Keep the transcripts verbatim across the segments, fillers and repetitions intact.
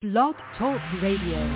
Blog Talk Radio.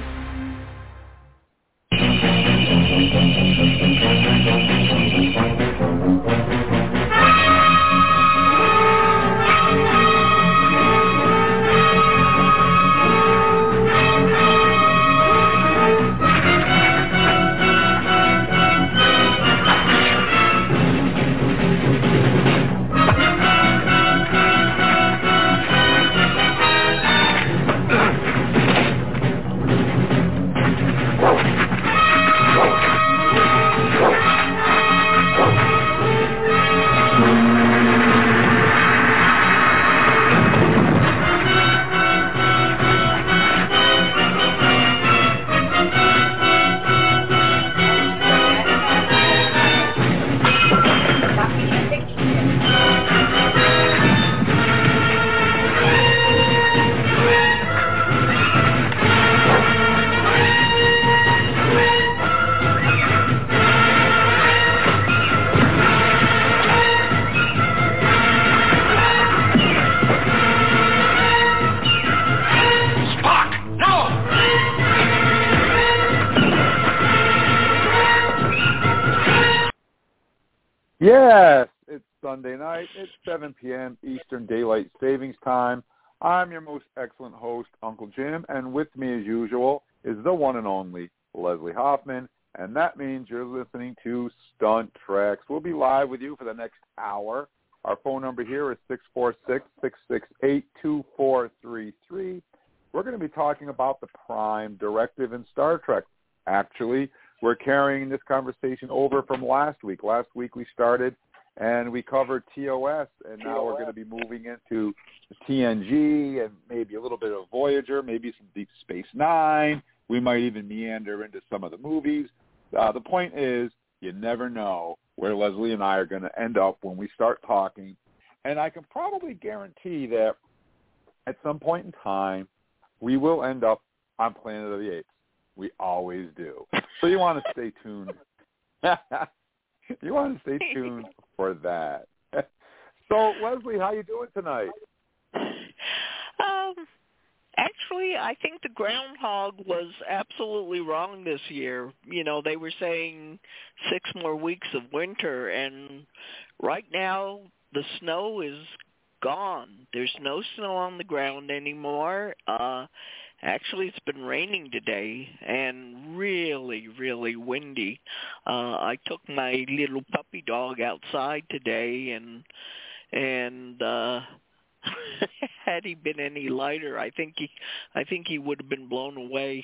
Yes, it's Sunday night. It's seven p.m. Eastern Daylight Savings Time. I'm your most excellent host, Uncle Jim, and with me as usual is the one and only Leslie Hoffman, and that means you're listening to Stunt Treks. We'll be live with you for the next hour. Our phone number here is six four six, six six eight, two four three three. We're going to be talking about the Prime Directive in Star Trek. Actually, we're carrying this conversation over from last week. Last week we started and we covered T O S, and now we're going to be moving into T N G and maybe a little bit of Voyager, maybe some Deep Space Nine. We might even meander into some of the movies. Uh, the point is, you never know where Leslie and I are going to end up when we start talking. And I can probably guarantee that at some point in time, we will end up on Planet of the Apes. We always do. So you want to stay tuned. You want to stay tuned for that. So, Leslie, how you doing tonight? Um, actually, I think the groundhog was absolutely wrong this year. You know, they were saying six more weeks of winter, and right now the snow is gone. There's no snow on the ground anymore. Uh Actually, it's been raining today and really, really windy. Uh, I took my little puppy dog outside today, and and uh, had he been any lighter, I think he, I think he would have been blown away.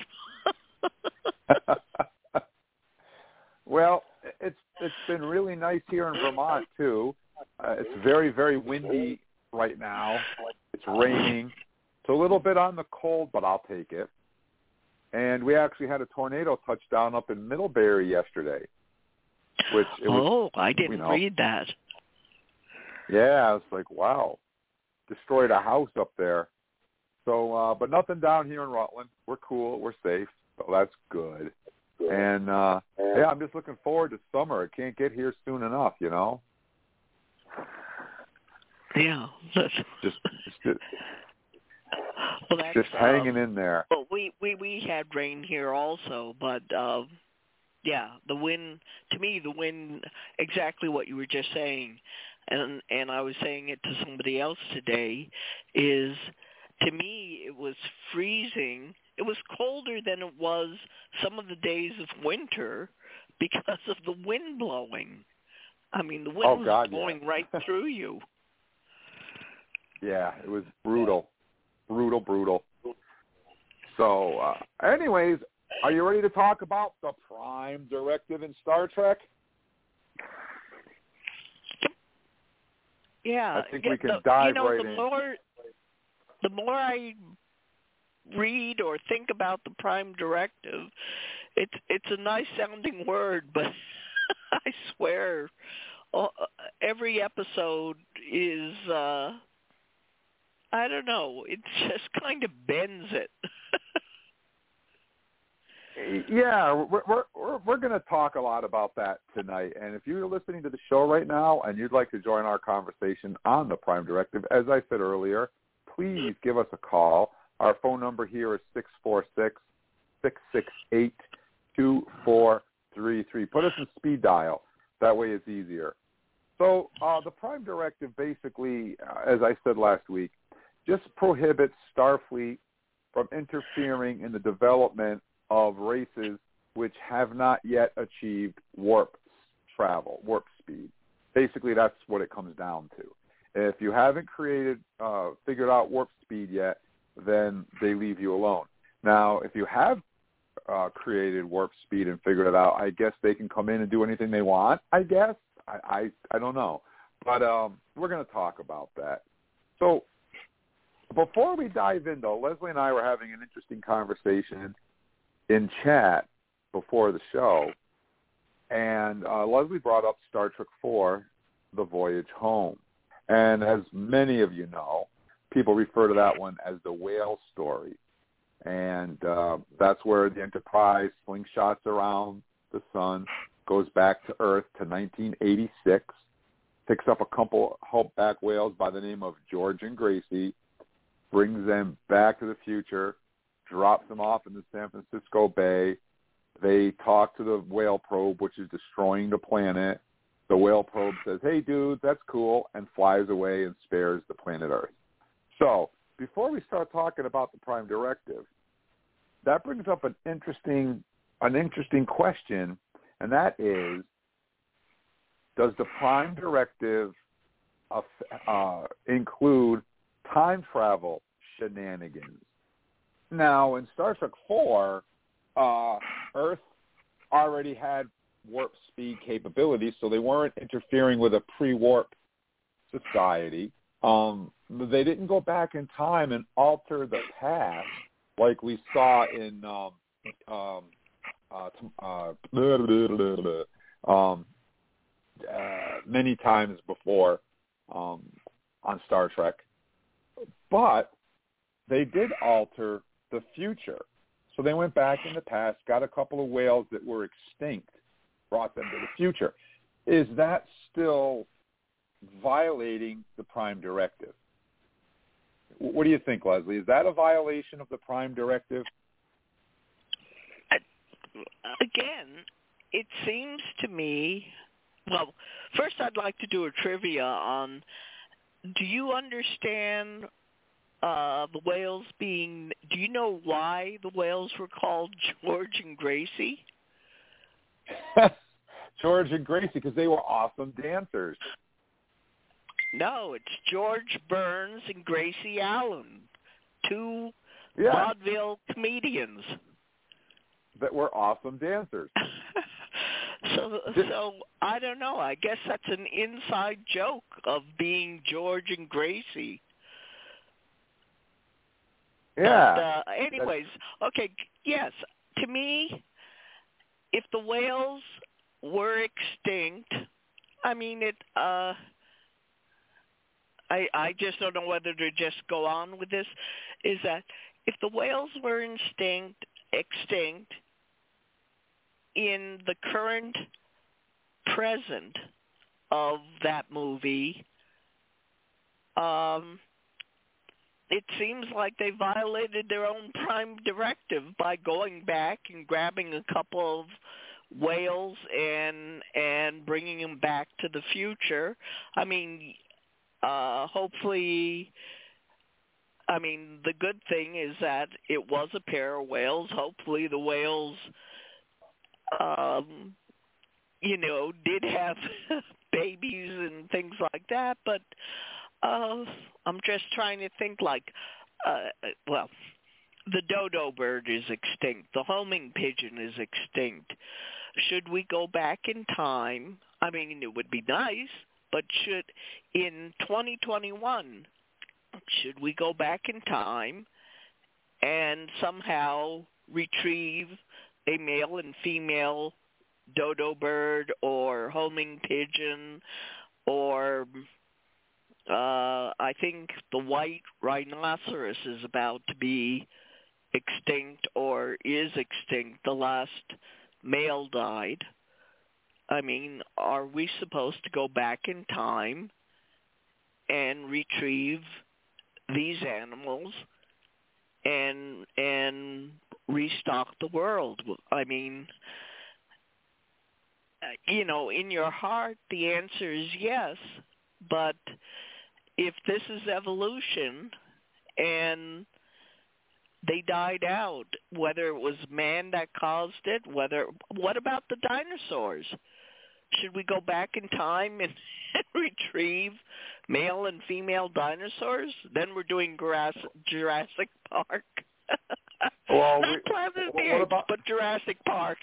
Well, it's it's been really nice here in Vermont too. Uh, it's very, very windy right now. It's raining. It's a little bit on the cold, but I'll take it. And we actually had a tornado touchdown up in Middlebury yesterday. Which it was, oh, I didn't you know, read that. Yeah, it's like, wow. Destroyed a house up there. So, uh, but nothing down here in Rutland. We're cool. We're safe. So that's good. And, uh, yeah, I'm just looking forward to summer. It can't get here soon enough, you know? Yeah. That's... Just, just Well, that's, just hanging um, in there. Well, we, we, we had rain here also, but uh, yeah, the wind, to me, the wind, exactly what you were just saying, and and I was saying it to somebody else today, is to me it was freezing. It was colder than it was some of the days of winter because of the wind blowing. I mean, the wind oh, was God, blowing yeah. right through you. Yeah, it was brutal. Brutal, brutal. So, uh, anyways, are you ready to talk about the Prime Directive in Star Trek? Yeah, I think yeah, we can the, dive you know, right the in. More, the more I read or think about the Prime Directive, it's it's a nice sounding word, but I swear, uh, every episode is. Uh, I don't know. It just kind of bends it. Yeah, we're we're we're, we're going to talk a lot about that tonight. And if you're listening to the show right now and you'd like to join our conversation on the Prime Directive, as I said earlier, please give us a call. Our phone number here is six four six, six six eight, two four three three. Put us in speed dial. That way it's easier. So uh, the Prime Directive basically, uh, as I said last week, just prohibits Starfleet from interfering in the development of races which have not yet achieved warp travel, warp speed. Basically, that's what it comes down to. If you haven't created, uh, figured out warp speed yet, then they leave you alone. Now, if you have uh, created warp speed and figured it out, I guess they can come in and do anything they want, I guess. I, I, I don't know. But um, we're going to talk about that. So before we dive in, though, Leslie and I were having an interesting conversation in chat before the show, and uh, Leslie brought up Star Trek four, The Voyage Home. And as many of you know, people refer to that one as the whale story. And uh, that's where the Enterprise slingshots around the sun, goes back to Earth to nineteen eighty-six, picks up a couple humpback whales by the name of George and Gracie, brings them back to the future, drops them off in the San Francisco Bay. They talk to the whale probe, which is destroying the planet. The whale probe says, hey, dude, that's cool, and flies away and spares the planet Earth. So before we start talking about the Prime Directive, that brings up an interesting, an interesting question, and that is, does the Prime Directive uh, uh, include time travel shenanigans? Now, in Star Trek four, uh, Earth already had warp speed capabilities, so they weren't interfering with a pre-warp society. Um, they didn't go back in time and alter the past like we saw in um, um, uh, uh, blah, blah, blah, blah, um, uh, many times before um, on Star Trek. But they did alter the future. So they went back in the past, got a couple of whales that were extinct, brought them to the future. Is that still violating the Prime Directive? What do you think, Leslie? Is that a violation of the Prime Directive? Again, it seems to me, well, first I'd like to do a trivia on, do you understand uh, the whales being, do you know why the whales were called George and Gracie? George and Gracie, because they were awesome dancers. No, it's George Burns and Gracie Allen, two yeah. vaudeville comedians. That were awesome dancers. so, so I don't know. I guess that's an inside joke of being George and Gracie. Yeah. But, uh, anyways, okay, yes, to me, if the whales were extinct, I mean, it. Uh, I I just don't know whether to just go on with this. Is that if the whales were extinct, extinct in the current present of that movie, um, it seems like they violated their own Prime Directive by going back and grabbing a couple of whales and and bringing them back to the future. I mean, uh, hopefully, I mean, the good thing is that it was a pair of whales. Hopefully the whales, um, you know, did have babies and things like that, but uh, I'm just trying to think like, uh, well, the dodo bird is extinct. The homing pigeon is extinct. Should we go back in time? I mean, it would be nice, but should, in twenty twenty-one, should we go back in time and somehow retrieve a male and female dodo bird or homing pigeon, or uh, I think the white rhinoceros is about to be extinct or is extinct. The last male died. I mean, are we supposed to go back in time and retrieve these animals and and restock the world. I mean, you know, in your heart, the answer is yes. But if this is evolution and they died out, whether it was man that caused it, whether what about the dinosaurs? Should we go back in time and retrieve male and female dinosaurs? Then we're doing Jurassic, Jurassic Park. Well, Not we, Planet of the what Apes, about, but Jurassic Park.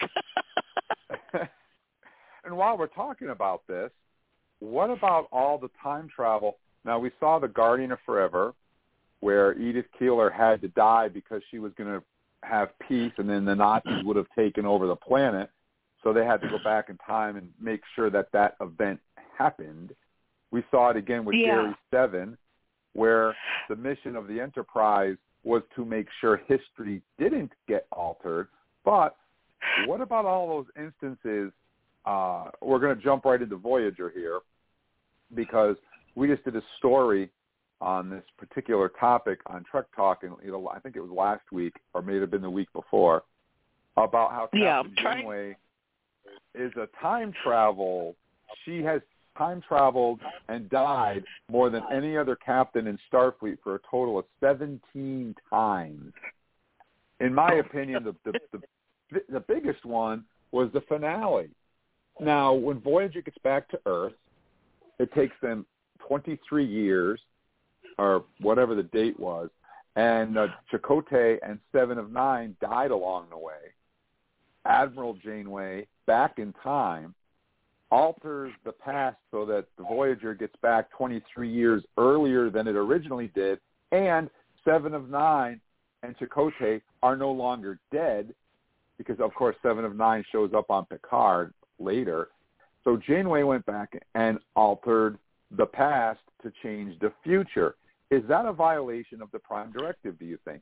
And while we're talking about this, what about all the time travel? Now, we saw The Guardian of Forever, where Edith Keeler had to die because she was going to have peace, and then the Nazis would have taken over the planet. So they had to go back in time and make sure that that event happened. We saw it again with Yeah. Gary Seven, where the mission of the Enterprise was to make sure history didn't get altered. But what about all those instances? Uh, we're going to jump right into Voyager here, because we just did a story on this particular topic on Trek Talk, and you know, I think it was last week, or may have been the week before, about how Captain Yeah, I'm trying- Janeway is a time travel. She has time traveled and died more than any other captain in Starfleet for a total of seventeen times. In my opinion, the the, the the biggest one was the finale. Now, when Voyager gets back to Earth, it takes them twenty-three years, or whatever the date was, and uh, Chakotay and Seven of Nine died along the way. Admiral Janeway, back in time, alters the past so that the Voyager gets back twenty-three years earlier than it originally did, and Seven of Nine and Chakotay are no longer dead, because, of course, Seven of Nine shows up on Picard later. So Janeway went back and altered the past to change the future. Is that a violation of the Prime Directive, do you think?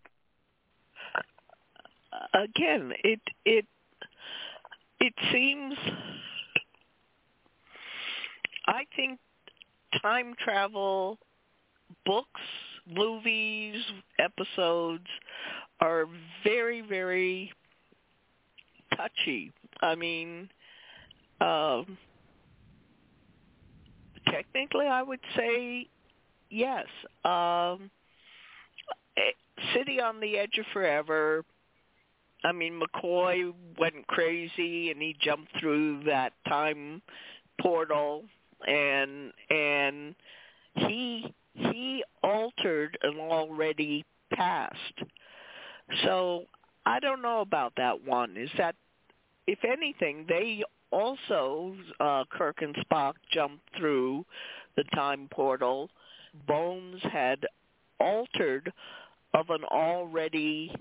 Again, it it it seems, I think time travel books, movies, episodes are very, very touchy. I mean, um, technically I would say yes. Um, City on the Edge of Forever, I mean, McCoy went crazy and he jumped through that time portal, and and he he altered an already past. So I don't know about that one. Is that, if anything, they also, uh, Kirk and Spock jumped through the time portal. Bones had altered of an already,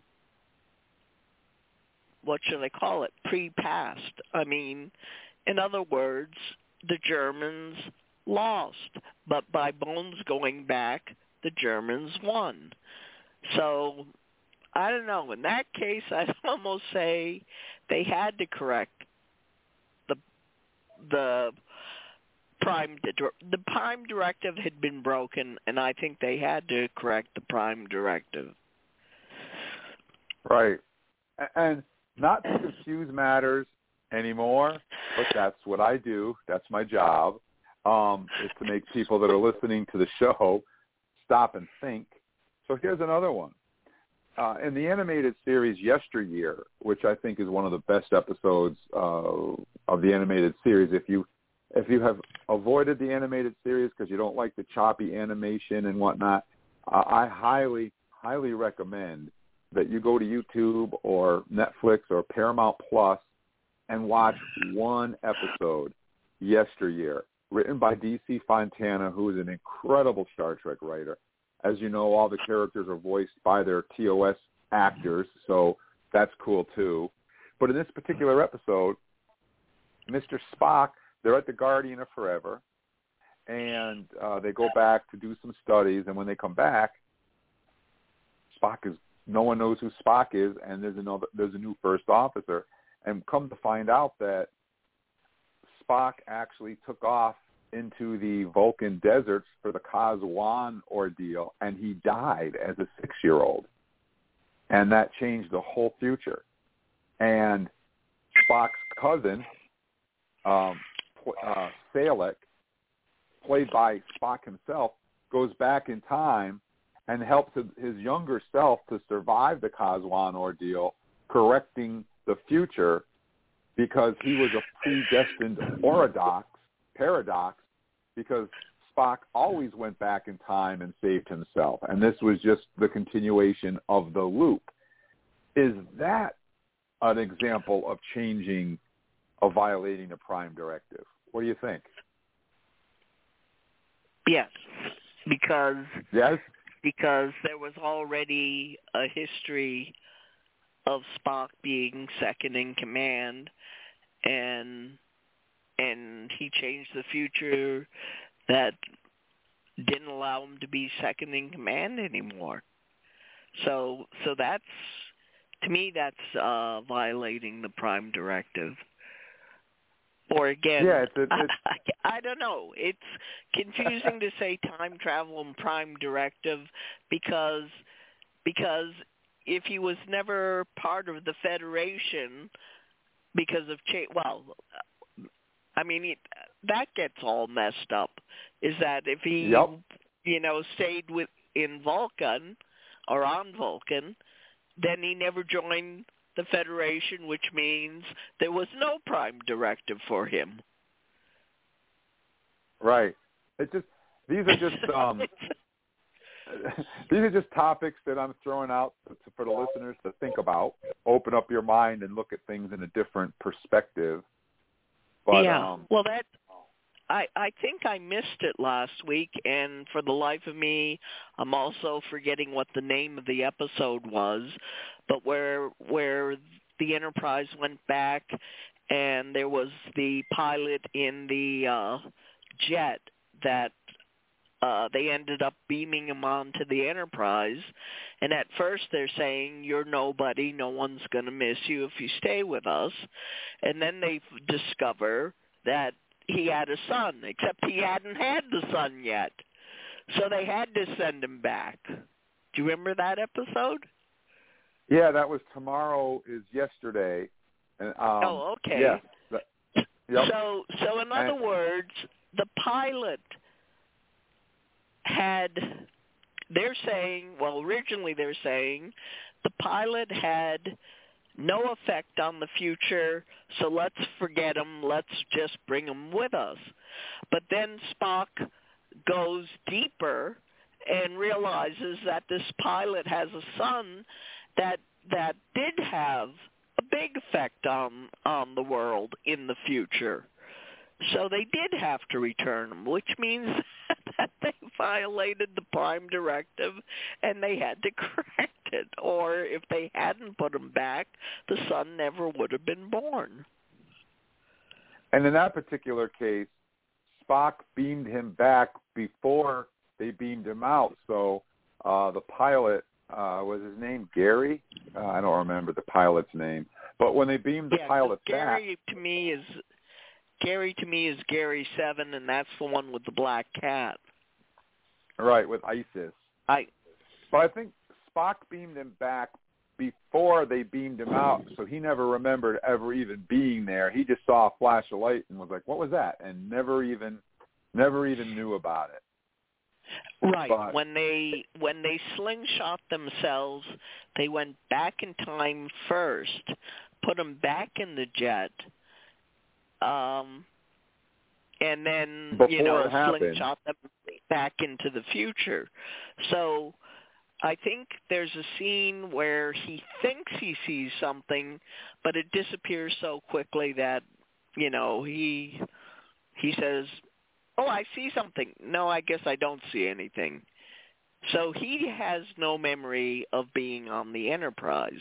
what should I call it, pre-past. I mean, in other words, the Germans lost, but by Bones going back, the Germans won. So, I don't know. In that case, I'd almost say they had to correct the the prime the prime directive had been broken, and I think they had to correct the prime directive. Right. And not to confuse matters anymore, but that's what I do. That's my job, um, is to make people that are listening to the show stop and think. So here's another one. Uh, in the animated series Yesteryear, which I think is one of the best episodes uh, of the animated series, if you if you have avoided the animated series because you don't like the choppy animation and whatnot, uh, I highly, highly recommend that you go to YouTube or Netflix or Paramount Plus and watch one episode, Yesteryear, written by D C Fontana, who is an incredible Star Trek writer. As you know, all the characters are voiced by their T O S actors, so that's cool too. But in this particular episode, Mister Spock, they're at the Guardian of Forever, and uh, they go back to do some studies, and when they come back, Spock is, no one knows who Spock is, and there's another, there's a new first officer, and come to find out that Spock actually took off into the Vulcan deserts for the Kaz Wan ordeal, and he died as a six-year-old. and that changed the whole future. And Spock's cousin, um, uh, Salek, played by Spock himself, goes back in time and helps his younger self to survive the Kazwan ordeal, correcting the future because he was a predestined paradox, paradox because Spock always went back in time and saved himself. And this was just the continuation of the loop. Is that an example of changing, of violating a prime directive? What do you think? Yes, because yes, because there was already a history of Spock being second in command, and and he changed the future that didn't allow him to be second in command anymore. So so that's, to me, that's uh, violating the prime directive. Or again, yeah, it's, it's, I, I, I don't know. It's confusing to say time travel and prime directive because because if he was never part of the Federation because of cha- well, I mean it, that gets all messed up. Is that if he yep. you know stayed with in Vulcan or on Vulcan, then he never joined the Federation, which means there was no prime directive for him. Right. It just these are just um, these are just topics that I'm throwing out to, for the listeners to think about. Open up your mind and look at things in a different perspective. But, yeah. Um, well, that I I think I missed it last week, and for the life of me, I'm also forgetting what the name of the episode was. But where where the Enterprise went back, and there was the pilot in the uh, jet that uh, they ended up beaming him onto the Enterprise. And at first they're saying, you're nobody, no one's going to miss you if you stay with us. And then they discover that he had a son, except he hadn't had the son yet. So they had to send him back. Do you remember that episode? Yeah, that was Tomorrow is Yesterday. And, um, oh, okay. Yeah. That, yep. So, so in other and, words, the pilot had, they're saying, well, originally they're saying the pilot had no effect on the future, so let's forget him, let's just bring him with us. But then Spock goes deeper and realizes that this pilot has a son that that did have a big effect on on the world in the future. So they did have to return him, which means that they violated the prime directive and they had to correct it. Or if they hadn't put him back, the son never would have been born. And in that particular case, Spock beamed him back before they beamed him out. So uh, the pilot, uh, was his name Gary? Uh, I don't remember the pilot's name. But when they beamed the yeah, pilot Gary back, to me is Gary to me is Gary Seven, and that's the one with the black cat. Right, with ISIS. I. But I think Spock beamed him back before they beamed him out, so he never remembered ever even being there. He just saw a flash of light and was like, "What was that?" and never even, never even knew about it. Right. But, when they when they slingshot themselves, they went back in time first, put them back in the jet, um, and then Before you know it happened, slingshot them back into the future. So I think there's a scene where he thinks he sees something, but it disappears so quickly that you know he he says, "Oh, I see something. No, I guess I don't see anything." So he has no memory of being on the Enterprise.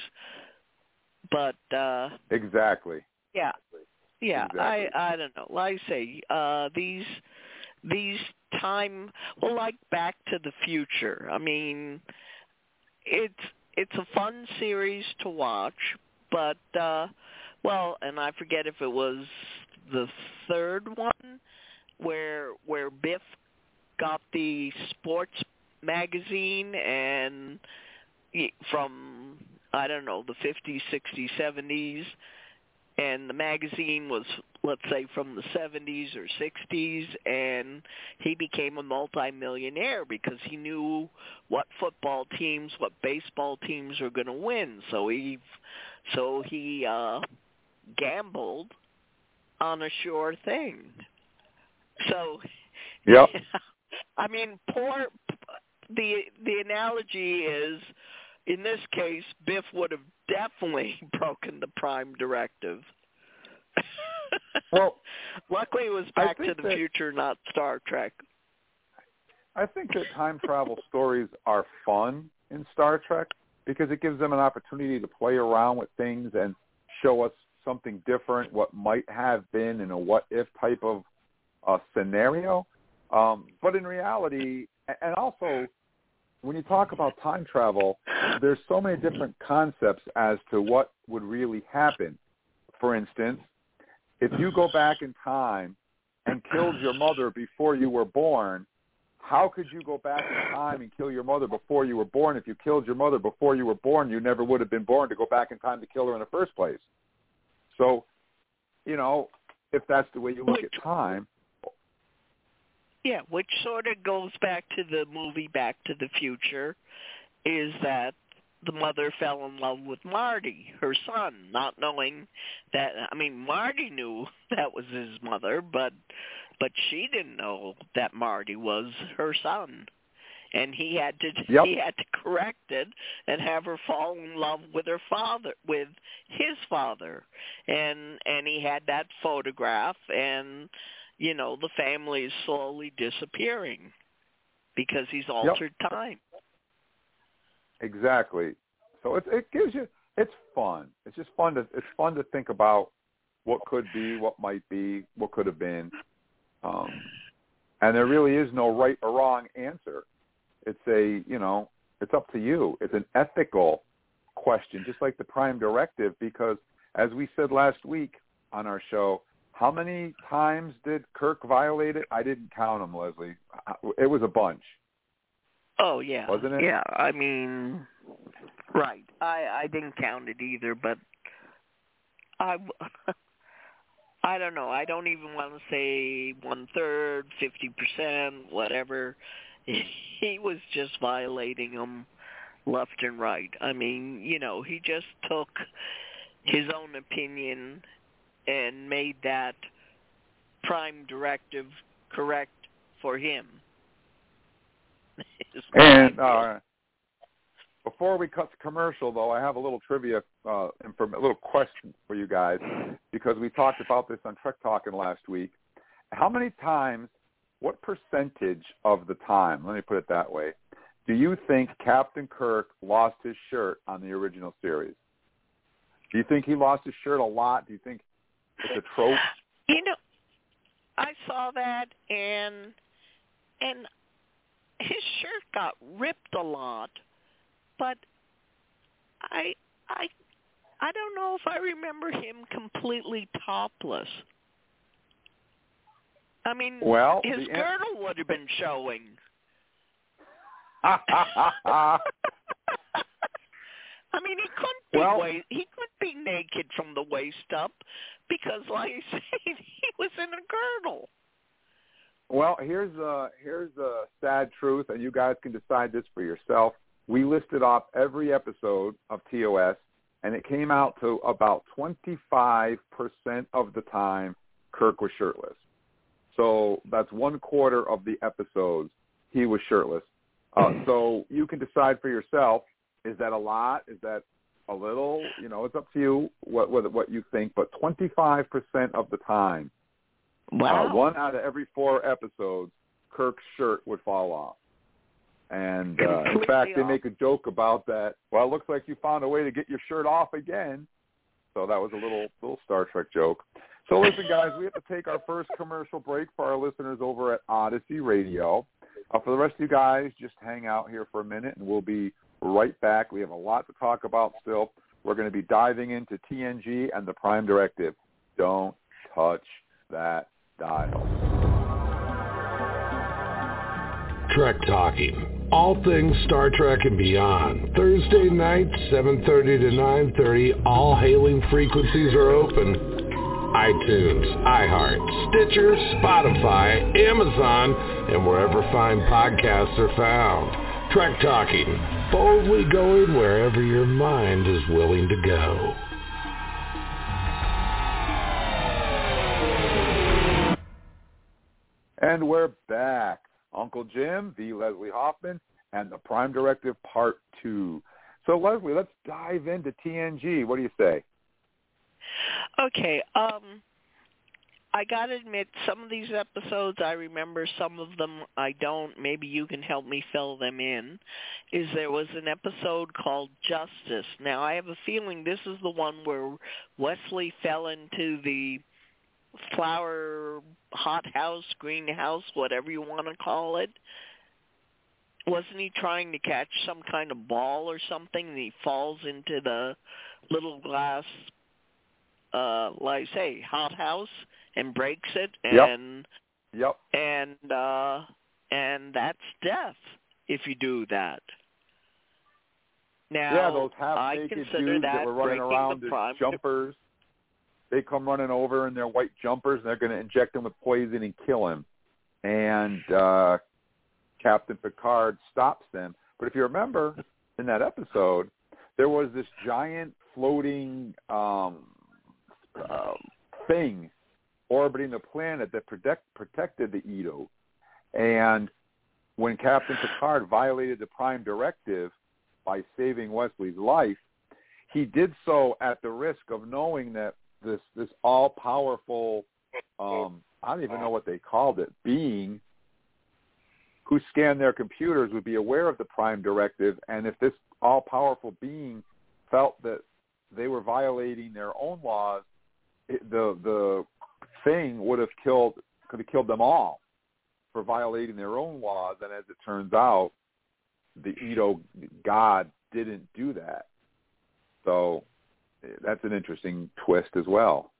But uh exactly. Yeah. Yeah, exactly. I I don't know. Like I say, uh these these time well like Back to the Future. I mean, it's it's a fun series to watch, but uh well, and I forget if it was the third one where where Biff got the sports magazine and from I don't know, the fifties, sixties, seventies, and the magazine was, let's say, from the seventies or sixties, and he became a multimillionaire because he knew what football teams, what baseball teams are going to win. So he, so he uh, gambled on a sure thing. So, yep. I mean, poor. The the analogy is, in this case, Biff would have definitely broken the Prime Directive. Well, luckily it was Back to the that, Future, not Star Trek. I think that time travel stories are fun in Star Trek because it gives them an opportunity to play around with things and show us something different, what might have been in a what-if type of uh, scenario. Um, but in reality, and also when you talk about time travel, there's so many different concepts as to what would really happen. For instance, if you go back in time and killed your mother before you were born, how could you go back in time and kill your mother before you were born? If you killed your mother before you were born, you never would have been born to go back in time to kill her in the first place. So, you know, if that's the way you look at time. Yeah, which sort of goes back to the movie Back to the Future, is that the mother fell in love with Marty, her son, not knowing that, I mean, Marty knew that was his mother, but but she didn't know that Marty was her son. And he had to yep. he had to correct it and have her fall in love with her father, with his father. And and he had that photograph, and you know, the family is slowly disappearing because he's altered yep. time. Exactly. So it it gives you, it's fun. It's just fun to it's fun to think about what could be, what might be, what could have been, um, and there really is no right or wrong answer. It's a you know it's up to you. It's an ethical question, just like the Prime Directive, because as we said last week on our show, how many times did Kirk violate it? I didn't count them, Leslie. It was a bunch. Oh, yeah. Wasn't it? Yeah, I mean, right. I, I didn't count it either, but I, I don't know. I don't even want to say one-third, fifty percent, whatever. He was just violating them left and right. I mean, you know, he just took his own opinion and made that Prime Directive correct for him. And uh, before we cut to commercial, though, I have a little trivia, uh, inform- a little question for you guys, because we talked about this on Trek Talking last week. How many times, what percentage of the time, let me put it that way, do you think Captain Kirk lost his shirt on the original series? Do you think he lost his shirt a lot? Do you think it's a trope? You know, I saw that, and and his shirt got ripped a lot, but I I I don't know if I remember him completely topless. I mean, well, his the girdle an- would have been showing. I mean, he couldn't be well, wa- he couldn't be naked from the waist up because, like I said, he was in a girdle. Well, here's a, here's a sad truth, and you guys can decide this for yourself. We listed off every episode of T O S, and it came out to about twenty-five percent of the time Kirk was shirtless. So that's one quarter of the episodes he was shirtless. Uh, so you can decide for yourself, is that a lot? Is that a little? You know, it's up to you what what, what you think, but twenty-five percent of the time, wow. Uh, one out of every four episodes, Kirk's shirt would fall off. And, uh, in fact, they make a joke about that. Well, it looks like you found a way to get your shirt off again. So that was a little little Star Trek joke. So listen, guys, we have to take our first commercial break for our listeners over at Odyssey Radio. Uh, for the rest of you guys, just hang out here for a minute, and we'll be right back. We have a lot to talk about still. We're going to be diving into T N G and the Prime Directive. Don't touch that dial. Trek Talking, all things Star Trek and beyond. Thursday nights, seven thirty to nine thirty, all hailing frequencies are open. iTunes, iHeart, Stitcher, Spotify, Amazon, and wherever fine podcasts are found. Trek Talking, boldly going wherever your mind is willing to go. And we're back. Uncle Jim, the Leslie Hoffman, and the Prime Directive Part two. So, Leslie, let's dive into T N G. What do you say? Okay. Um, I got to admit, some of these episodes I remember, some of them I don't. Maybe you can help me fill them in. Is there was an episode called Justice. Now, I have a feeling this is the one where Wesley fell into the flower hothouse, greenhouse, whatever you want to call it. Wasn't he trying to catch some kind of ball or something, and he falls into the little glass, uh, like I say, hothouse, and breaks it, and yep, yep. and uh, and that's death if you do that. Now, yeah, those I half-naked consider dudes that, that were running around as jumpers. They come running over in their white jumpers, and they're going to inject him with poison and kill him. And uh, Captain Picard stops them. But if you remember, in that episode, there was this giant floating um, uh, thing orbiting the planet that protect, protected the Edo. And when Captain Picard violated the Prime Directive by saving Wesley's life, he did so at the risk of knowing that this this all-powerful, um, I don't even know what they called it, being who scanned their computers would be aware of the Prime Directive, and if this all-powerful being felt that they were violating their own laws, it, the the thing would have killed could have killed them all for violating their own laws. And as it turns out, the Edo God didn't do that. So that's an interesting twist as well.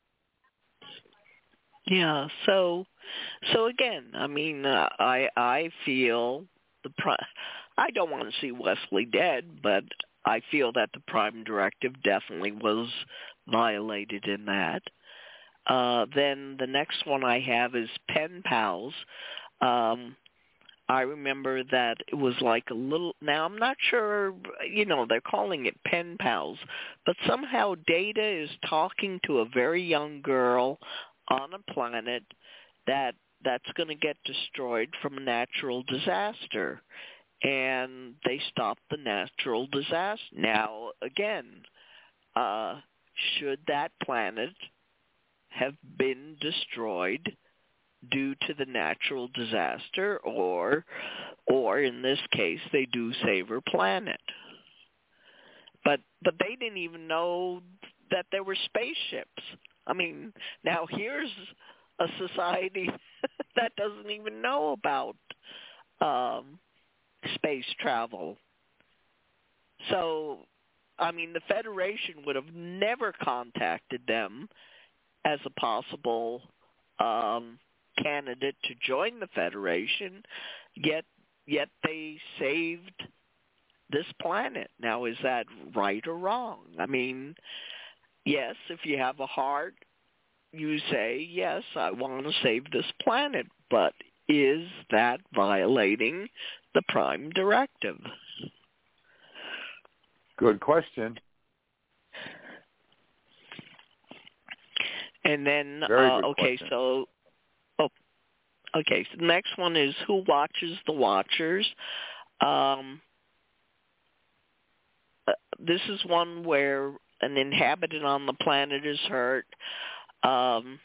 Yeah. So, so again, I mean, uh, I I feel the pri- I don't want to see Wesley dead, but I feel that the Prime Directive definitely was violated in that. Uh, then the next one I have is Pen Pals. Um, I remember that it was like a little, now I'm not sure, you know, they're calling it Pen Pals, but somehow Data is talking to a very young girl on a planet that that's going to get destroyed from a natural disaster. And they stop the natural disaster. Now, again, uh, should that planet have been destroyed due to the natural disaster, or or in this case they do save her planet? But but they didn't even know that there were spaceships. I mean, now here's a society that doesn't even know about um, space travel. So, I mean, the Federation would have never contacted them as a possible um, candidate to join the Federation, yet yet they saved this planet. Now, is that right or wrong? I mean, yes, if you have a heart, you say, yes, I want to save this planet, but is that violating the Prime Directive? Good question. And then, Very uh, good okay, question. so, oh, okay, so the next one is who watches the Watchers? Um, uh, this is one where an inhabitant on the planet is hurt, um,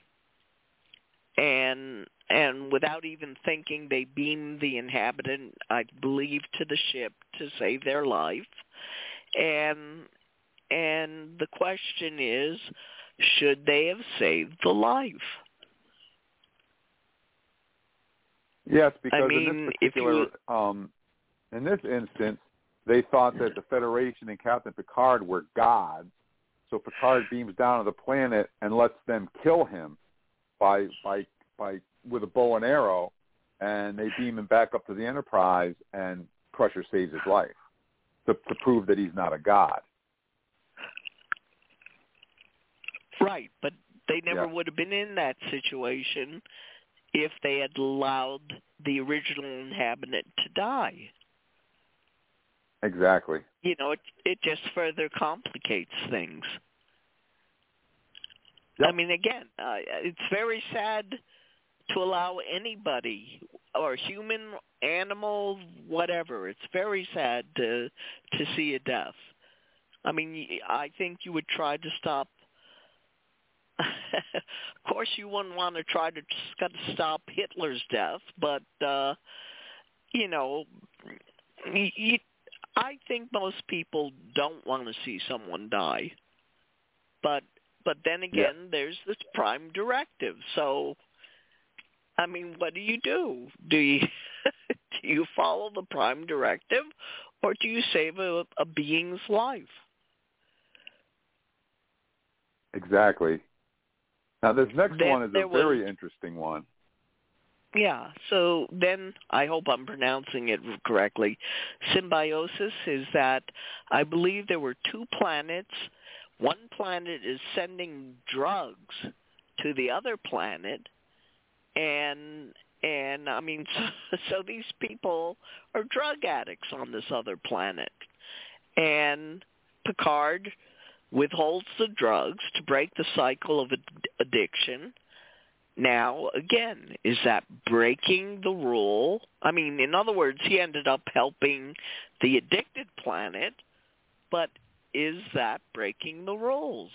and and without even thinking, they beam the inhabitant, I believe, to the ship to save their life. And and the question is, should they have saved the life? Yes, because I mean, in this if particular, you, um, in this instance, they thought that the Federation and Captain Picard were gods. So Picard beams down to the planet and lets them kill him by by by with a bow and arrow, and they beam him back up to the Enterprise. And Crusher saves his life to, to prove that he's not a god. Right, but they never Yeah. would have been in that situation if they had allowed the original inhabitant to die. Exactly. You know, it it just further complicates things. Yep. I mean, again, uh, it's very sad to allow anybody, or human, animal, whatever. It's very sad to to see a death. I mean, I think you would try to stop. Of course, you wouldn't want to try to stop Hitler's death, but uh, you know, you, you, I think most people don't want to see someone die. But but then again, yeah. there's this prime directive. So, I mean, what do you do? Do you do you follow the prime directive, or do you save a, a being's life? Exactly. Now, this next then one is a was, very interesting one. Yeah, so then, I hope I'm pronouncing it correctly, symbiosis is that I believe there were two planets. One planet is sending drugs to the other planet, and, and I mean, so, so these people are drug addicts on this other planet. And Picard withholds the drugs to break the cycle of ad- addiction. Now, again, is that breaking the rule? I mean, in other words, he ended up helping the addicted planet, but is that breaking the rules?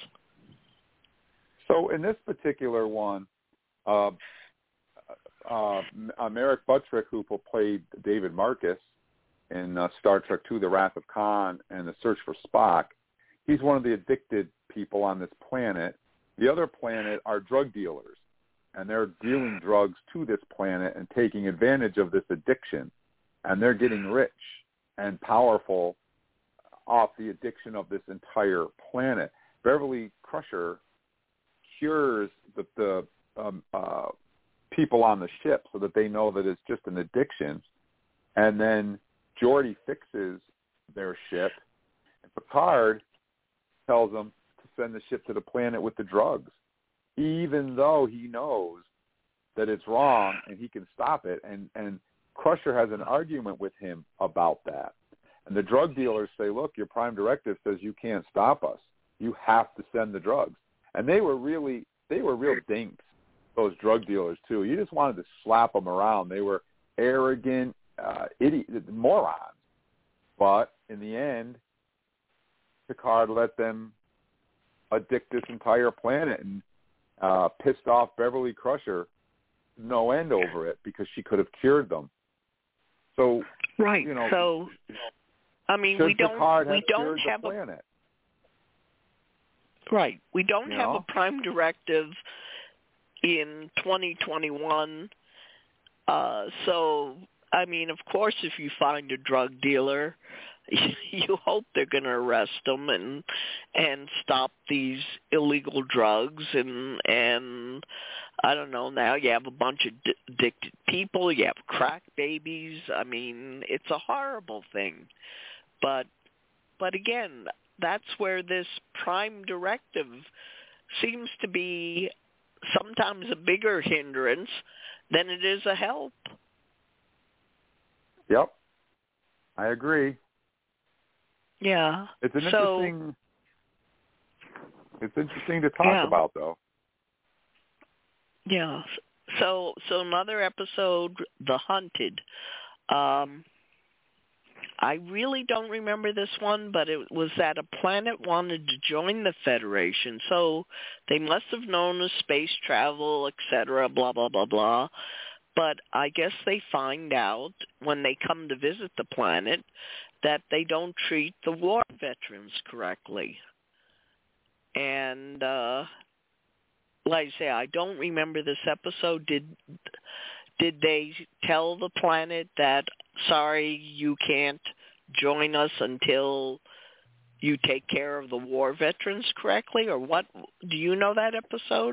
So in this particular one, uh, uh, uh, Merrick Buttrick, who played David Marcus in uh, Star Trek two, The Wrath of Khan and The Search for Spock, he's one of the addicted people on this planet. The other planet are drug dealers, and they're dealing drugs to this planet and taking advantage of this addiction, and they're getting rich and powerful off the addiction of this entire planet. Beverly Crusher cures the, the um, uh, people on the ship so that they know that it's just an addiction, and then Geordi fixes their ship, and Picard tells them to send the ship to the planet with the drugs, even though he knows that it's wrong and he can stop it. And, and Crusher has an argument with him about that. And the drug dealers say, look, your prime directive says you can't stop us. You have to send the drugs. And they were really, they were real dinks, those drug dealers, too. You just wanted to slap them around. They were arrogant, uh, idiot, morons. But in the end, Picard let them addict this entire planet and uh, pissed off Beverly Crusher no end over it because she could have cured them. So, right. You know, so, I mean, we don't Picard we have don't have the planet? a right. We don't you have know? a prime directive in twenty twenty-one. Uh, so, I mean, of course, if you find a drug dealer, you hope they're going to arrest them and and stop these illegal drugs and and I don't know. Now you have a bunch of d- addicted people. You have crack babies. I mean, it's a horrible thing. But but again, that's where this prime directive seems to be sometimes a bigger hindrance than it is a help. Yep, I agree. Yeah. It's an so, interesting. It's interesting to talk yeah. about, though. Yeah. So, so another episode, The Hunted. Um, I really don't remember this one, but it was that a planet wanted to join the Federation, so they must have known of space travel, et cetera, blah, blah, blah, blah. But I guess they find out when they come to visit the planet that they don't treat the war veterans correctly. And uh, like I say, I don't remember this episode. Did did they tell the planet that, sorry, you can't join us until you take care of the war veterans correctly? Or what? Do you know that episode?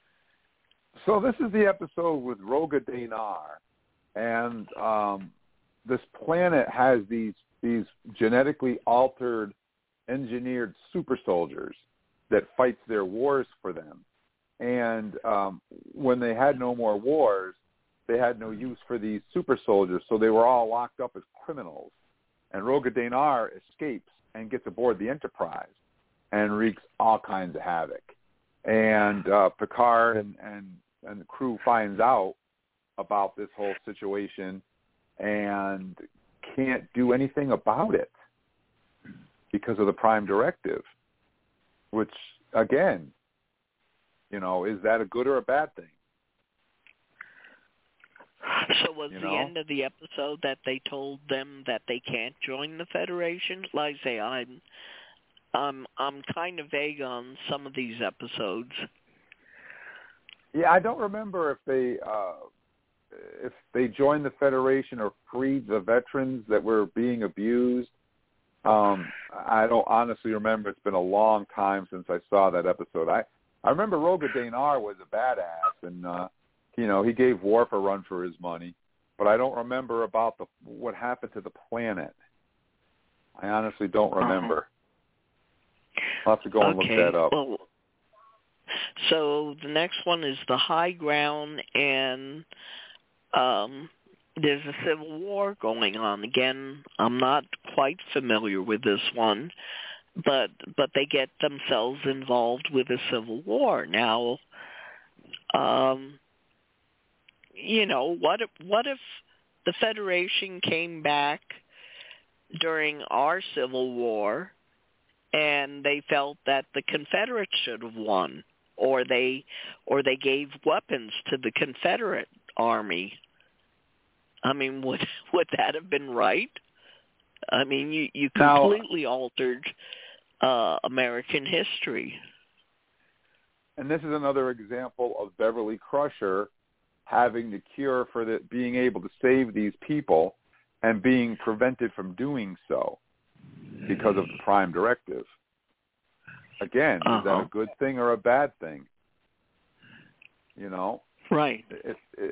So this is the episode with Roga Danar. And um, this planet has these these genetically altered, engineered super soldiers that fights their wars for them. And um, when they had no more wars, they had no use for these super soldiers, so they were all locked up as criminals. And Roga Danar escapes and gets aboard the Enterprise and wreaks all kinds of havoc. And uh, Picard and, and, and the crew finds out about this whole situation and can't do anything about it because of the Prime Directive, which, again, you know, is that a good or a bad thing? So was you the know? end of the episode that they told them that they can't join the Federation? Like I say, I'm, I'm, I'm kind of vague on some of these episodes. Yeah, I don't remember if they uh, if they joined the Federation or freed the veterans that were being abused. Um, I don't honestly remember. It's been a long time since I saw that episode. I, I remember Roga Danar was a badass, and uh, you know, he gave Worf a run for his money. But I don't remember about the what happened to the planet. I honestly don't remember. I'll have to go and okay, look that up. Well, so the next one is the High Ground, and um, there's a civil war going on. Again, I'm not quite familiar with this one, but but they get themselves involved with a civil war. Now, um, you know, what if, what if the Federation came back during our Civil War and they felt that the Confederates should have won, or they or they gave weapons to the Confederate Army? I mean, would would that have been right? I mean, you, you completely now, altered uh, American history. And this is another example of Beverly Crusher having the cure for the, being able to save these people and being prevented from doing so because of the Prime Directive. Again, uh-huh. Is that a good thing or a bad thing? You know? Right. It, it,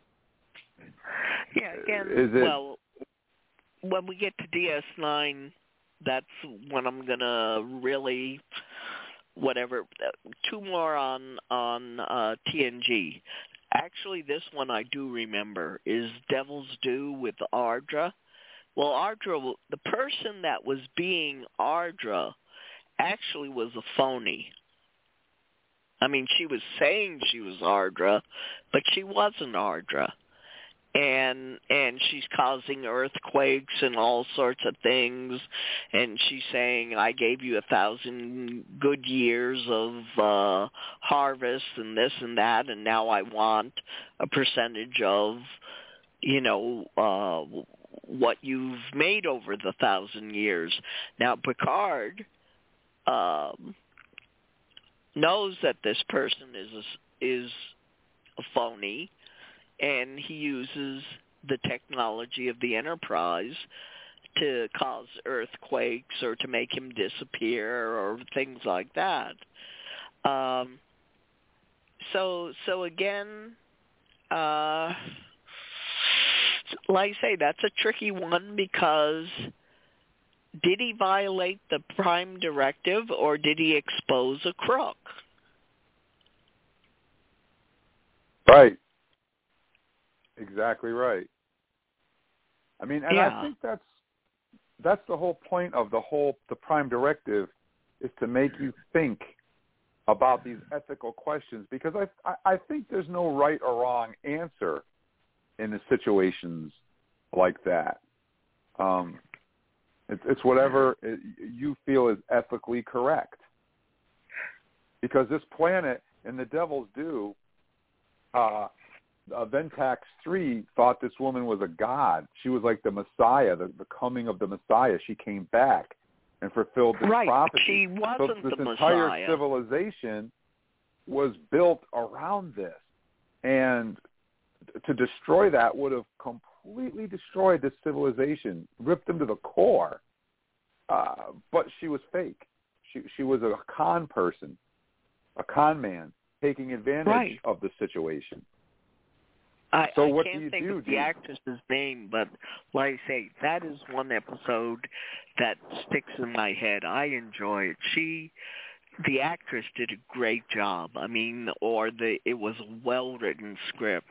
yeah, again, is it, well, when we get to D S nine, that's when I'm going to really, whatever, two more on, on uh, T N G. Actually, this one I do remember is Devil's Due with Ardra. Well, Ardra, the person that was being Ardra actually was a phony. I mean, she was saying she was Ardra, but she wasn't Ardra. And and she's causing earthquakes and all sorts of things. And she's saying, I gave you a thousand good years of uh, harvest and this and that, and now I want a percentage of, you know, uh, what you've made over the thousand years. Now, Picard um, knows that this person is a, is a phony, and he uses the technology of the Enterprise to cause earthquakes or to make him disappear or things like that. Um, so, so again, uh, like I say, that's a tricky one because did he violate the Prime Directive or did he expose a crook? Right. Exactly right. I mean, and yeah. I think that's that's the whole point of the whole the Prime Directive is to make you think about these ethical questions, because I I, I think there's no right or wrong answer in the situations like that. Um, it's, it's whatever it, you feel is ethically correct, because this planet in the Devil's Due. Uh, Uh, Ventax three thought this woman was a god. She was like the Messiah, the, the coming of the Messiah. She came back and fulfilled this right, prophecy. She wasn't so this the entire Messiah. civilization was built around this. And to destroy that would have completely destroyed this civilization, ripped them to the core. Uh, but she was fake. She, she was a con person, a con man, taking advantage right. of the situation. I, So I what can't do you think do? of Do the you- actress's name, but like I say, that is one episode that sticks in my head. I enjoy it. She, the actress, did a great job. I mean, or the it was a well-written script.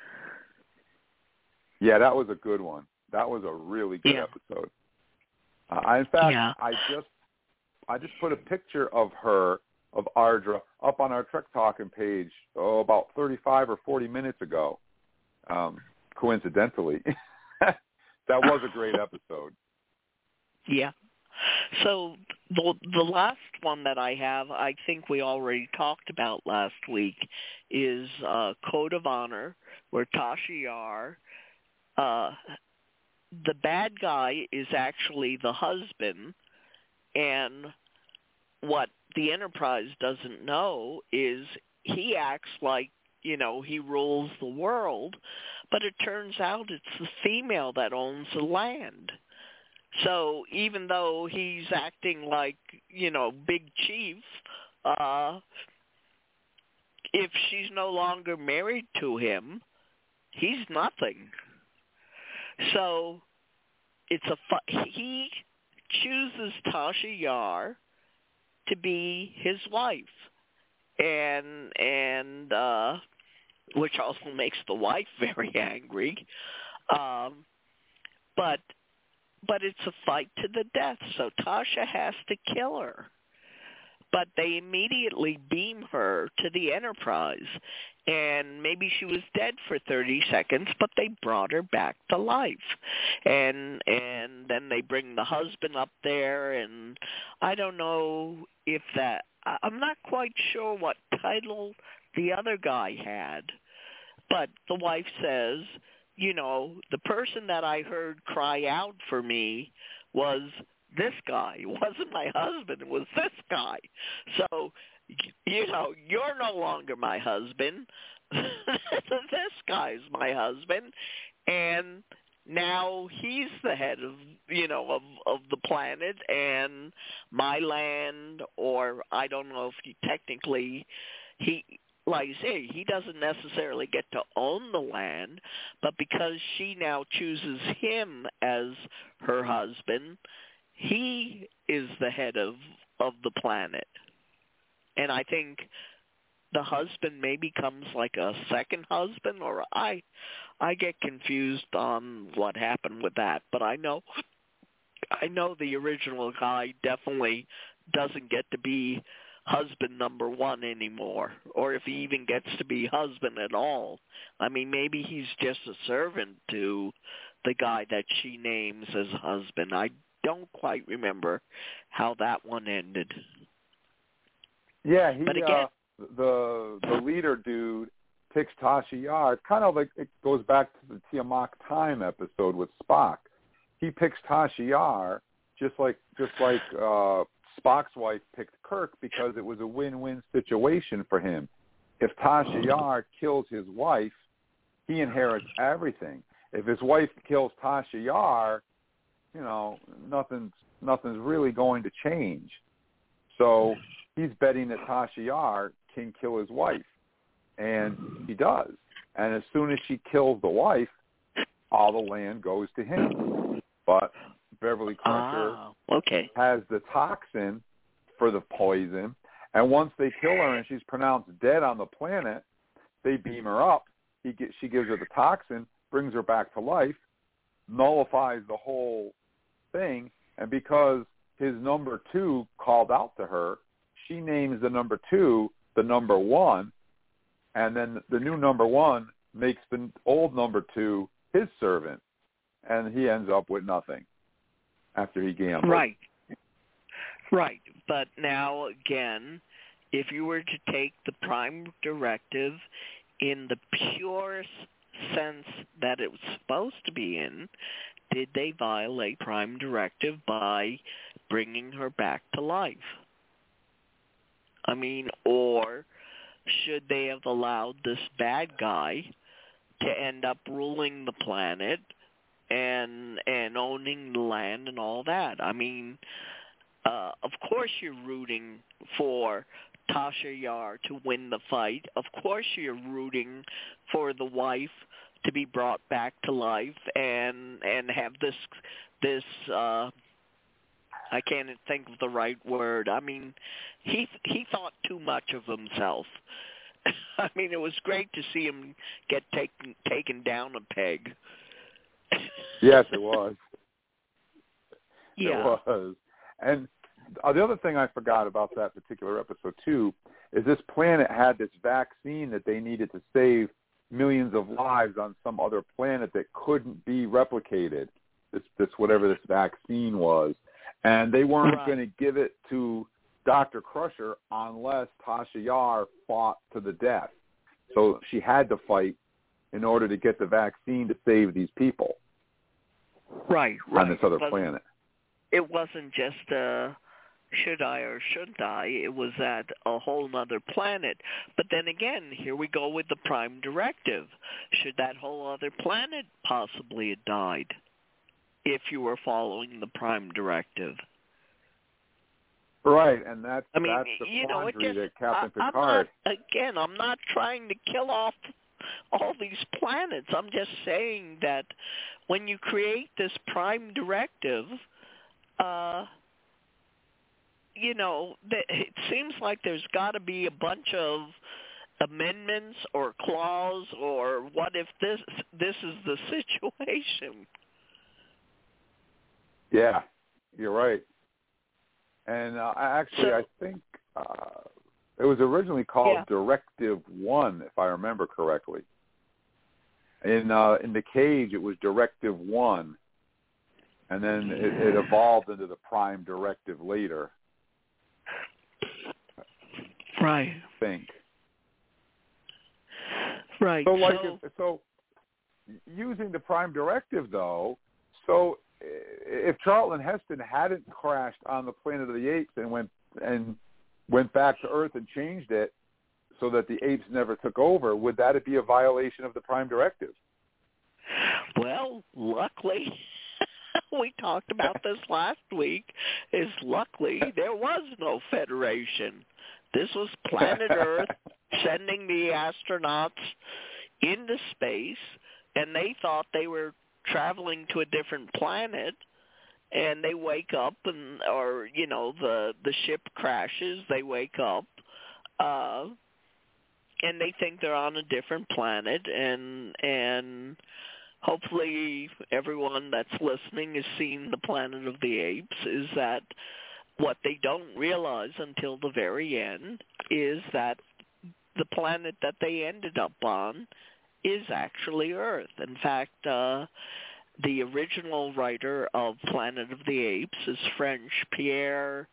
Yeah, that was a good one. That was a really good Yeah. episode. Uh, I, in fact, Yeah. I just I just put a picture of her, of Ardra, up on our Trek Talking page, oh, about thirty-five or forty minutes ago, um, coincidentally. That was a great episode. Yeah. So the the last one that I have, I think we already talked about last week, is uh, Code of Honor, where Tasha Yar, uh, the bad guy is actually the husband, and what the Enterprise doesn't know is he acts like, you know, he rules the world, but it turns out it's the female that owns the land. So even though he's acting like, you know, big chief, uh, if she's no longer married to him, he's nothing. So it's a fu- he chooses Tasha Yar to be his wife, and and uh, which also makes the wife very angry. Um, but but it's a fight to the death, so Tasha has to kill her. But they immediately beam her to the Enterprise, and maybe she was dead for thirty seconds, but they brought her back to life. And and then they bring the husband up there, and I don't know if that, I'm not quite sure what title the other guy had, but the wife says, you know, the person that I heard cry out for me was this guy. It wasn't my husband. It was this guy. So, you know, you're no longer my husband. This guy's my husband. And now he's the head of, you know, of, of the planet and my land, or I don't know if he technically, he, like I say, he doesn't necessarily get to own the land, but because she now chooses him as her husband, he is the head of, of the planet. And I think the husband maybe becomes like a second husband, or I I get confused on what happened with that. But I know I know the original guy definitely doesn't get to be husband number one anymore, or if he even gets to be husband at all. I mean, maybe he's just a servant to the guy that she names as husband. I don't quite remember how that one ended. Yeah, he But again, uh, the the leader dude picks Tasha Yar. It's kind of like it goes back to the Tiamat Time episode with Spock. He picks Tasha Yar just like just like uh, Spock's wife picked Kirk, because it was a win-win situation for him. If Tasha Yar kills his wife, he inherits everything. If his wife kills Tasha Yar, you know, nothing's nothing's really going to change. So he's betting that Tasha Yar can kill his wife, and he does. And as soon as she kills the wife, all the land goes to him. But Beverly Crusher ah, okay. has the toxin for the poison, and once they kill her and she's pronounced dead on the planet, they beam her up. He get, she gives her the toxin, brings her back to life, nullifies the whole thing, and because his number two called out to her, she names the number two the number one, and then the new number one makes the old number two his servant, and he ends up with nothing after he gambles. Right. Right. But now, again, if you were to take the Prime Directive in the purest sense that it was supposed to be in, did they violate Prime Directive by bringing her back to life? I mean, or should they have allowed this bad guy to end up ruling the planet and and owning the land and all that? I mean, uh, of course you're rooting for Tasha Yar to win the fight. Of course you're rooting for the wife to be brought back to life and and have this this uh I can't think of the right word. I mean, he he thought too much of himself. I mean, it was great to see him get taken taken down a peg. Yes, it was. Yeah. It was. And the other thing I forgot about that particular episode, too, is this planet had this vaccine that they needed to save millions of lives on some other planet that couldn't be replicated, this, this whatever this vaccine was. And they weren't Right. going to give it to Doctor Crusher unless Tasha Yar fought to the death. So she had to fight in order to get the vaccine to save these people Right, right. on this other It wasn't- planet. It wasn't just uh should I or shouldn't I? It was at a whole other planet. But then again, here we go with the Prime Directive. Should that whole other planet possibly have died if you were following the Prime Directive? Right, and that's, I mean, that's the you know, it quandary just, that Captain I, I'm Picard... not, again, I'm not trying to kill off all these planets. I'm just saying that when you create this Prime Directive, uh, you know, th- it seems like there's got to be a bunch of amendments or clause or what if this this is the situation. Yeah, you're right. And uh, actually, So- I think uh, it was originally called Yeah. Directive One, if I remember correctly. In uh, in the Cage, it was Directive One, and then it, it evolved into the Prime Directive later. Right. I think. Right. So, like, so, if, so using the Prime Directive, though, so if Charlton Heston hadn't crashed on the Planet of the Apes and went and went back to Earth and changed it so that the apes never took over, would that be a violation of the Prime Directive? well, luckily, we talked about this last week, is luckily there was no Federation. This was planet Earth sending the astronauts into space, and they thought they were traveling to a different planet, and they wake up, and or, you know, the, the ship crashes, they wake up, uh, and they think they're on a different planet, and and hopefully everyone that's listening has seen the Planet of the Apes, is that what they don't realize until the very end is that the planet that they ended up on is actually Earth. In fact, uh, the original writer of Planet of the Apes is French, Pierre,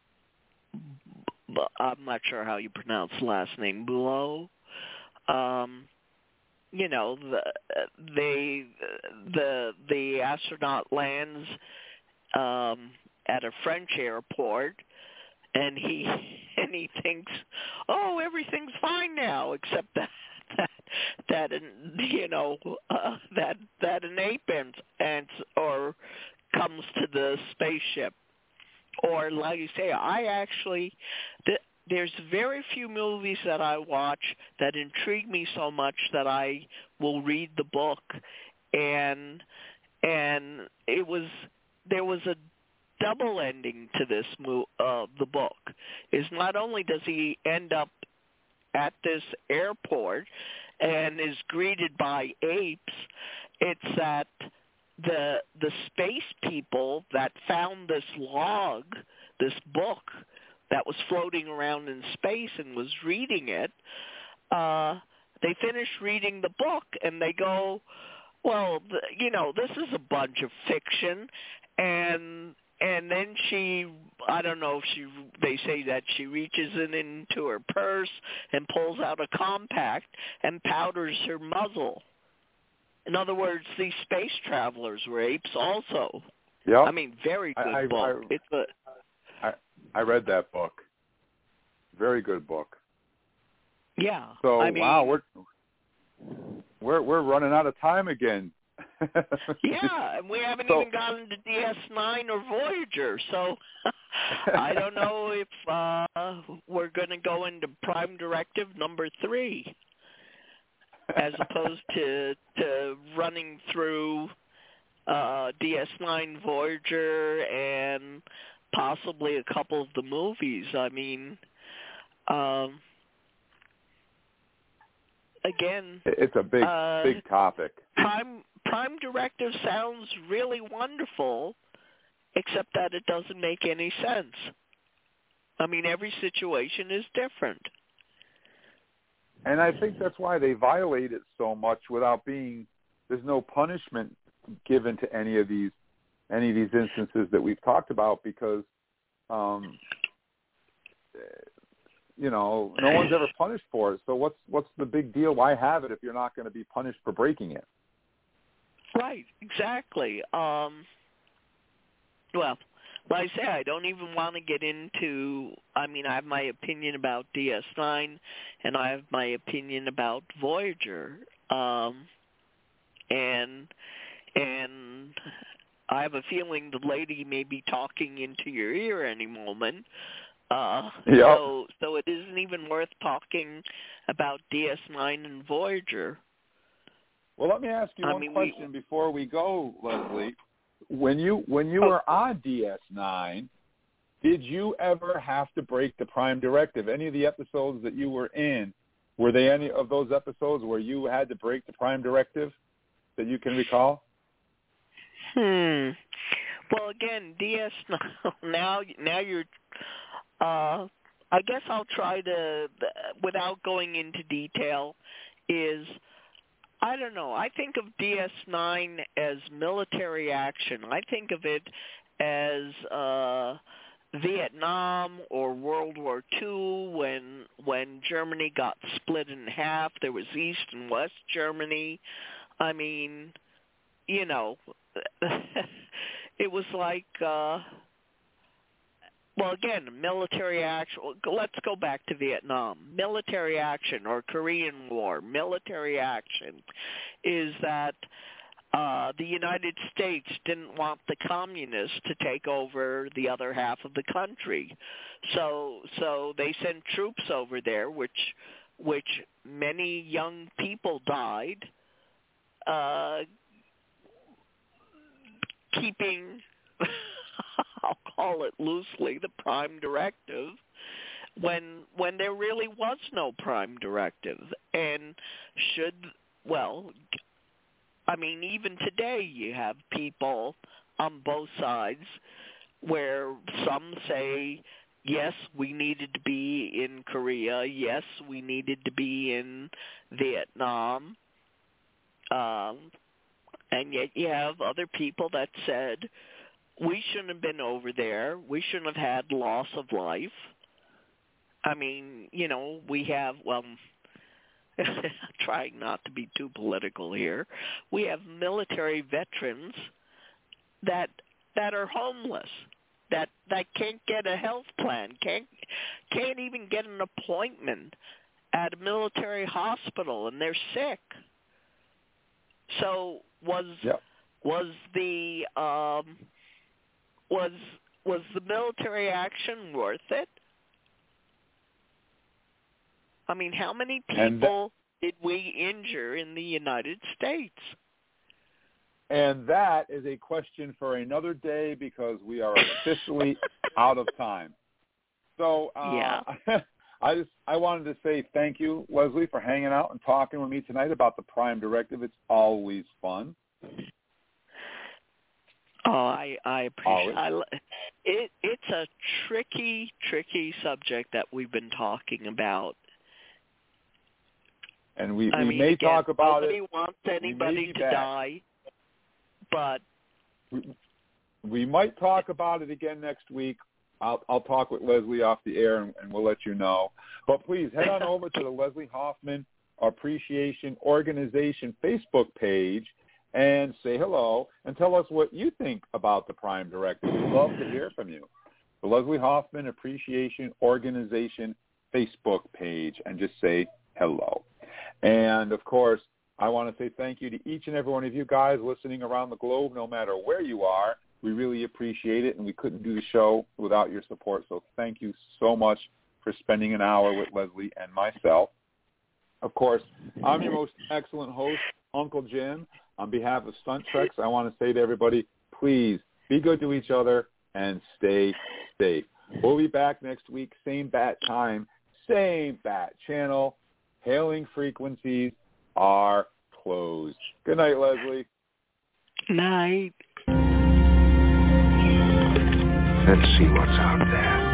I'm not sure how you pronounce the last name, Boulot. Um, you know, the, they, the, the astronaut lands um, at a French airport, and he and he thinks, oh, everything's fine now, except that that that an, you know uh, that that an ape ants, ants or comes to the spaceship, or like you say, I actually. Th- There's very few movies that I watch that intrigue me so much that I will read the book, and and it was there was a double ending to this mo- uh, the book. Is not only does he end up at this airport and is greeted by apes, it's that the the space people that found this log, this book that was floating around in space and was reading it, uh, they finish reading the book and they go, well, the, you know, this is a bunch of fiction. And and then she, I don't know if she, they say that she reaches in into her purse and pulls out a compact and powders her muzzle. In other words, these space travelers were apes also. Yep. I mean, very good I, I, book. I, it's a I, I read that book. Very good book. Yeah. So I mean, wow, we're we're we're running out of time again. yeah, and we haven't So- even gotten to D S nine or Voyager, so I don't know if uh, we're going to go into Prime Directive number three. as opposed to to running through uh, D S nine, Voyager, and possibly a couple of the movies. I mean, um, again, it's a big, uh, big topic. Prime Prime Directive sounds really wonderful, except that it doesn't make any sense. I mean, every situation is different. And I think that's why they violate it so much without being, there's no punishment given to any of these, any of these instances that we've talked about because, um, you know, no one's ever punished for it. So what's, what's the big deal? Why have it if you're not going to be punished for breaking it? Right, exactly. Um, well, like I say, I don't even want to get into, I mean, I have my opinion about D S nine, and I have my opinion about Voyager. Um, and, and I have a feeling the lady may be talking into your ear any moment. Uh, yep. So so it isn't even worth talking about D S nine and Voyager. Well, let me ask you I one mean, question we, before we go, Leslie. When you when you oh. were on D S nine, did you ever have to break the Prime Directive? Any of the episodes that you were in, were they any of those episodes where you had to break the Prime Directive that you can recall? Hmm. Well, again, D S nine, now, now you're, uh, I guess I'll try to, without going into detail, is, I don't know, I think of D S nine as military action. I think of it as uh, Vietnam or World War Two when when Germany got split in half. There was East and West Germany. I mean, you know, it was like, uh, well, again, military action. Let's go back to Vietnam. Military action or Korean War, military action is that uh, the United States didn't want the communists to take over the other half of the country. So so they sent troops over there, which which many young people died, uh, keeping, I'll call it loosely, the Prime Directive, when when there really was no Prime Directive. And should, well, I mean, even today you have people on both sides where some say, yes, we needed to be in Korea, yes, we needed to be in Vietnam, um, and yet you have other people that said, we shouldn't have been over there. We shouldn't have had loss of life. I mean, you know, we have, well, trying not to be too political here, we have military veterans that that are homeless, that that can't get a health plan, can't can't even get an appointment at a military hospital, and they're sick. So was yep. was the um, Was was the military action worth it? I mean, how many people did we injure in the United States? And that is a question for another day because we are officially out of time. So uh, yeah. I just I wanted to say thank you, Leslie, for hanging out and talking with me tonight about the Prime Directive. It's always fun. Oh, I, I appreciate I, it. It's a tricky, tricky subject that we've been talking about. And we, I we mean, may again, talk about nobody it. Nobody wants anybody to back. die, but... We, we might talk about it again next week. I'll, I'll talk with Leslie off the air, and, and we'll let you know. But please head on over to the Leslie Hoffman Appreciation Organization Facebook page and say hello and tell us what you think about the Prime Directive. We'd love to hear from you. The Leslie Hoffman Appreciation Organization Facebook page, and just say hello. And, of course, I want to say thank you to each and every one of you guys listening around the globe, no matter where you are. We really appreciate it, and we couldn't do the show without your support. So thank you so much for spending an hour with Leslie and myself. Of course, I'm your most excellent host, Uncle Jim. On behalf of Stunt Treks, I want to say to everybody, please be good to each other and stay safe. We'll be back next week, same bat time, same bat channel. Hailing frequencies are closed. Good night, Leslie. Night. Let's see what's out there.